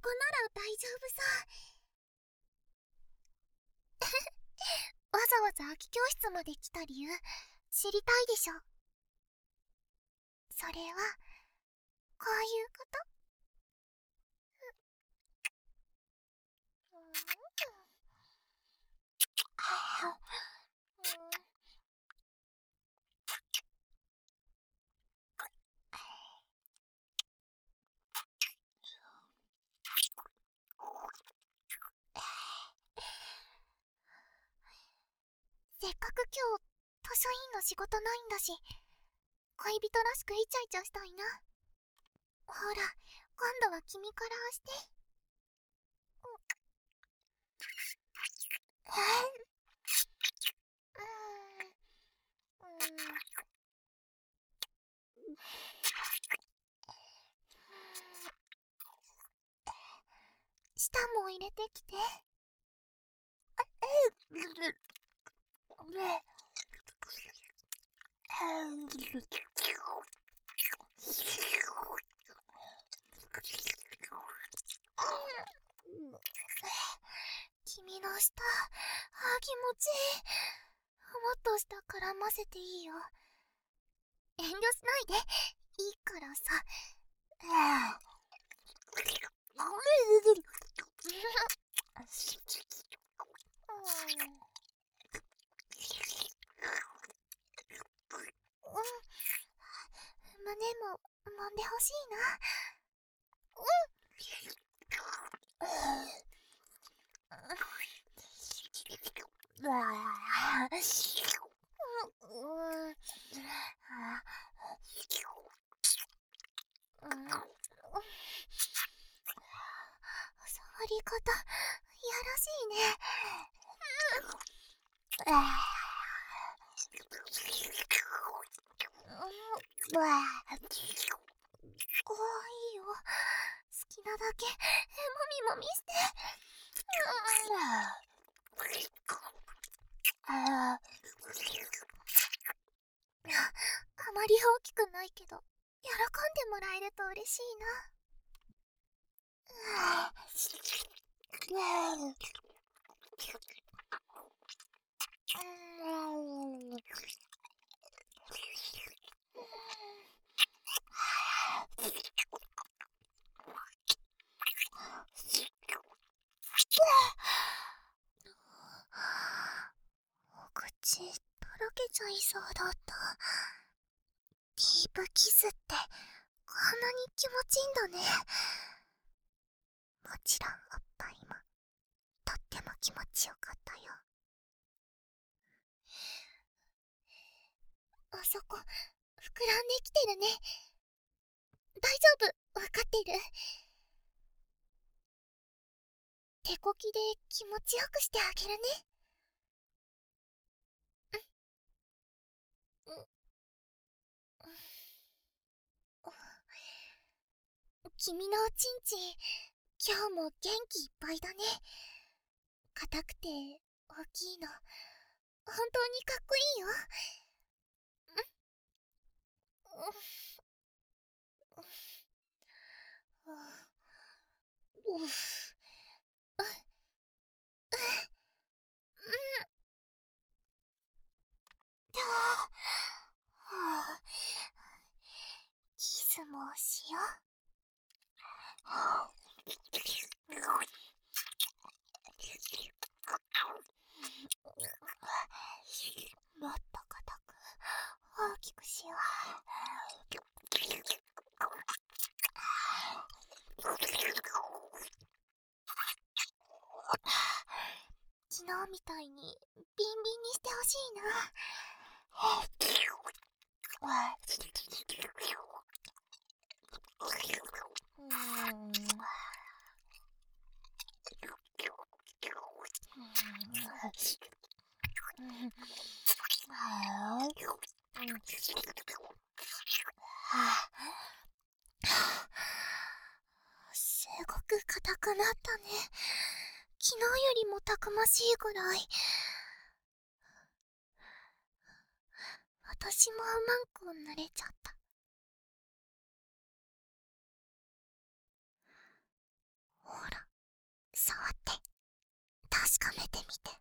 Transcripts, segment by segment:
こなら大丈夫さ。わざわざ空き教室まで来た理由知りたいでしょ。それはこういうこと。せっかく今日図書委員の仕事ないんだし、恋人らしくイチャイチャしたいな。ほら、今度は君からして。舌も入れてきて。君の舌、気持ちいい。もっと舌絡ませていいよ。遠慮しないで、いいからさ。胸も揉んでほしいな。触り方、いやらしいね。いいよ。好きなだけ、もみもみして。あまり大きくないけど、喜んでもらえると嬉しいな。お口とろけちゃいそうだった。ディープキスってこんなに気持ちいいんだね。もちろんおっぱいもとっても気持ちよかったよ。あそこ膨らんできてるね。大丈夫、わかってる。手こきで気持ちよくしてあげるね。君のおちんちん、今日も元気いっぱいだね。硬くて大きいの、本当にかっこいいよ。キスもしよう。もっと硬く大きくしよう。昨日みたいにビンビンにしてほしいな。すごく硬くなったね。昨日よりもたくましいぐらい。私もうまんく濡れちゃった。ほ確かめてみて。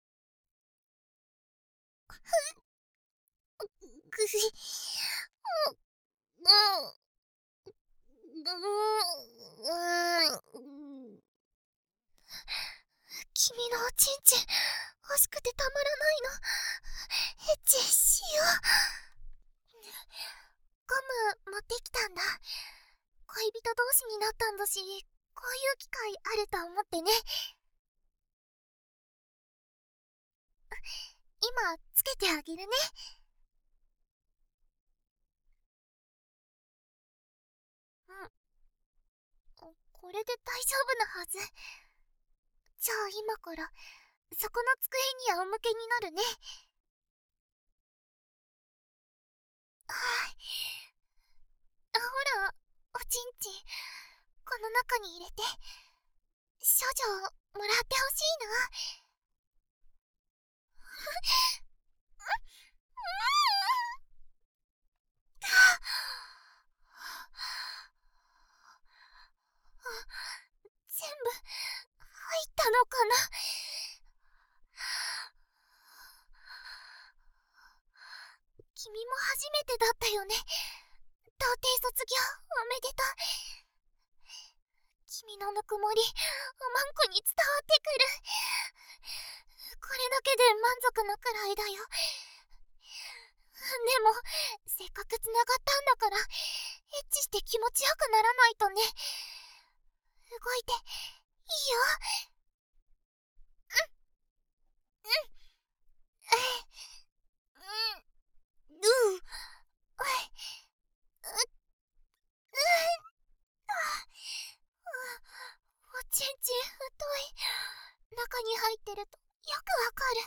ぐし。君のおちんちん欲しくてたまらないの。エッチしよう。ゴム持ってきたんだ。恋人同士になったんだし、こういう機会あると思ってね。今つけてあげるね。これで大丈夫なはず。じゃあ今からそこの机に仰向けになるね。ほら、おちんちんこの中に入れて少女をもらってほしいな。全部入ったのかな。君も初めてだったよね。童貞卒業おめでとう。君のぬくもりおまんこに伝わってくる。これだけで満足なくらいだよ。でもせっかくつながったんだからエッチして気持ちよくならないとね。動いていいよ。おちんちん太い。中に入ってるとよくわかる。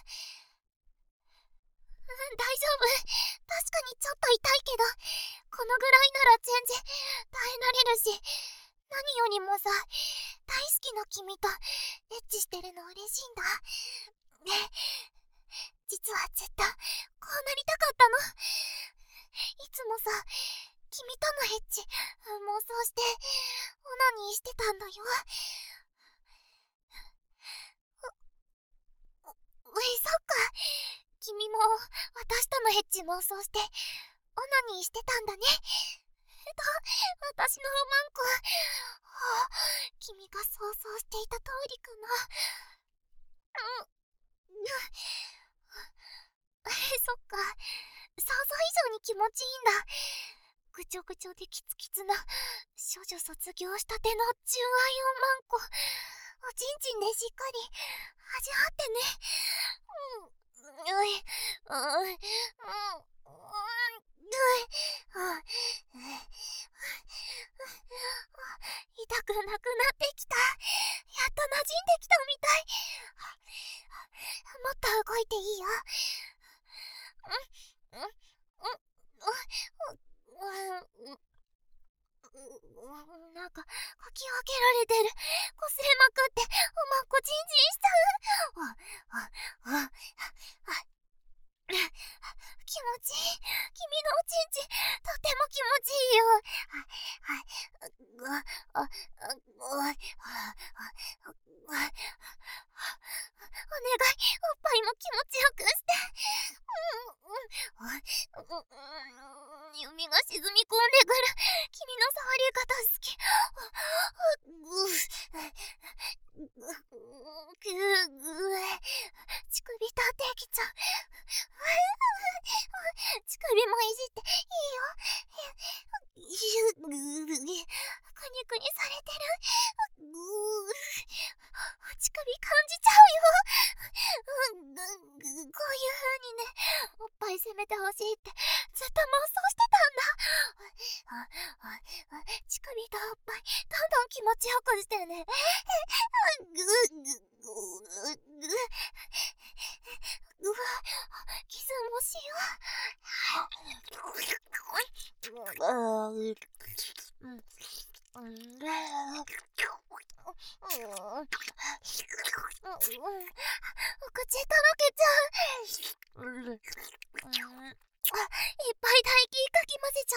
大丈夫。確かにちょっと痛いけど、このぐらいなら全然耐えられるし、何よりもさ、大好きな君とエッチしてるの嬉しいんだ。ね、実はずっとこうなりたかったの。いつもさ、君とのエッチ妄想してオナニーしてたんだよ。そっか。君も私とのエッチ妄想してオナニーしてたんだね。私のおまんこ、君が想像していた通りかな。そっか、想像以上に気持ちいいんだ。ぐちょぐちょでキツキツな少女卒業したての純愛おまんこ、おちんちんでしっかり味わってね。痛くなくなってきた。やっと馴染んできたみたい。もっと動いていいよ。なんかかき分けられてる。こすれまくっておまんこちんちんしちゃう。気持ちいい。君のおちんちんとても気持ちいいよ。お願い、おっぱいも気持ちよくして。指が沈み込んでくる。君の触り方好き。乳首立ってきちゃう。乳首もいじっていいよ。くにくにされてる。乳首感じちゃうよ。こういう風にね、おっぱい攻めてほしいってずっと妄想してたんだ。乳首とおっぱいどんどん気持ちよくしてね。キスもしよう。お口とろけちゃう。いっぱい唾液かき混ぜちゃ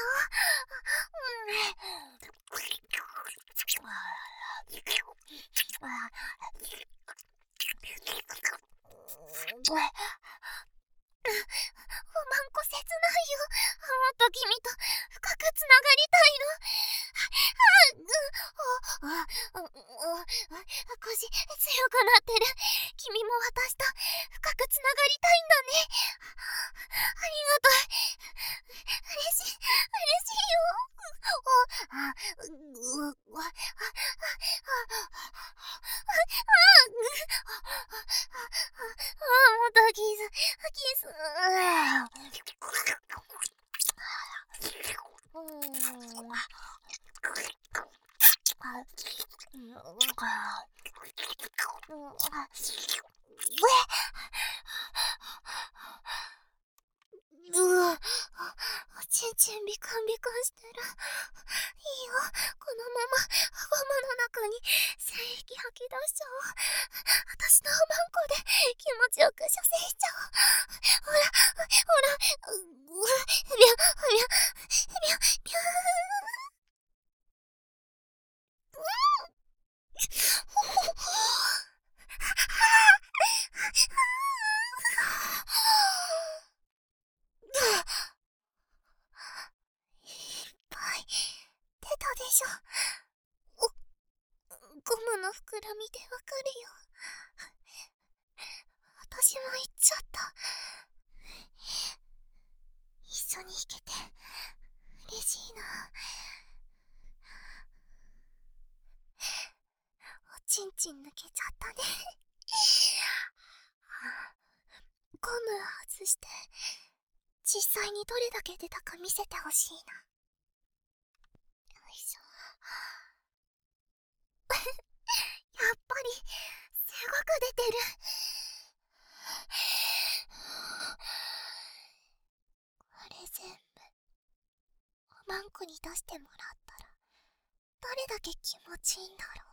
おちんちんビカンビカンしてる。いいよ、このままゴムの中に精液吐き出しちゃおう。私のおまんこで気持ちよく射精しちゃおう。ほら、ビュ、ビュ、ビュ、ビュー。出たでしょ。ゴムの膨らみでわかるよ。私も行っちゃった。一緒に行けて嬉しいな。おちんちん抜けちゃったね。ゴム外して実際にどれだけ出たか見せてほしいな。よいしょ。やっぱりすごく出てる。これ全部おまんこに出してもらったらどれだけ気持ちいいんだろう。